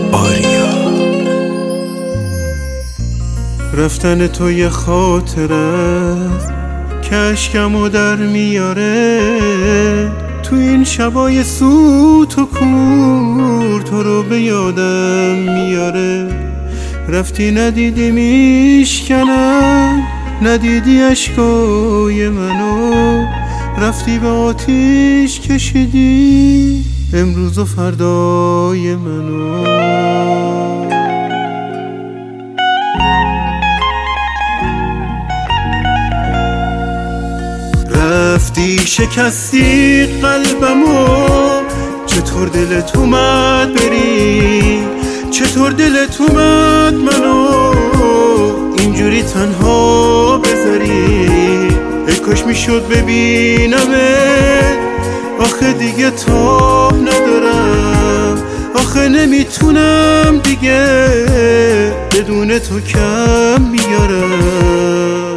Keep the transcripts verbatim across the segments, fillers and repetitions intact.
آریا. رفتن تو یه خاطر است که اشکمو در میاره، تو این شبای سوت و کور تو رو به یادم میاره. رفتی ندیدی میشکنم، ندیدی اشکای منو، رفتی به آتیش کشیدی امروز و فردای منو. رفتی شکستی قلبمو، چطور دلت اومد بری، چطور دلت اومد منو اینجوری تنها بذاری. ای کاش میشد ببینمت، آخه دیگه تاب ندارم، آخه نمیتونم دیگه بدون تو کم میارم.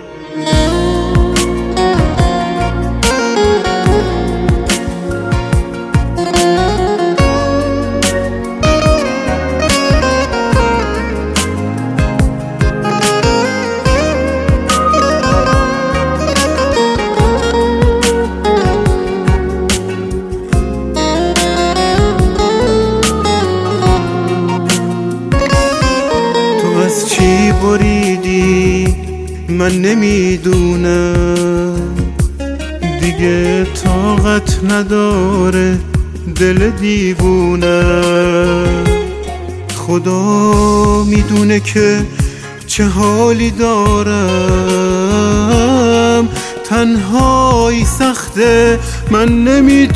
از چی بریدی من نمیدونم، دیگه طاقت نداره دل دیوونم. خدا میدونه که چه حالی دارم، تنهایی سخته من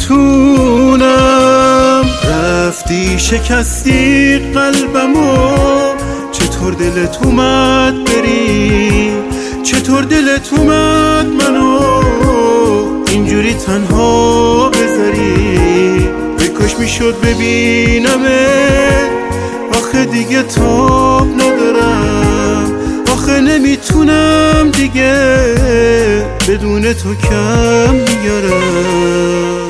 نمیتونم. رفتی شکستی قلبمو، چطور دلت اومد بری، چطور دلت اومد منو اینجوری تنها بذاری. ای کاش میشد ببینمت، آخه دیگه تاب ندارم، آخه نمیتونم دیگه بدون تو کم میارم.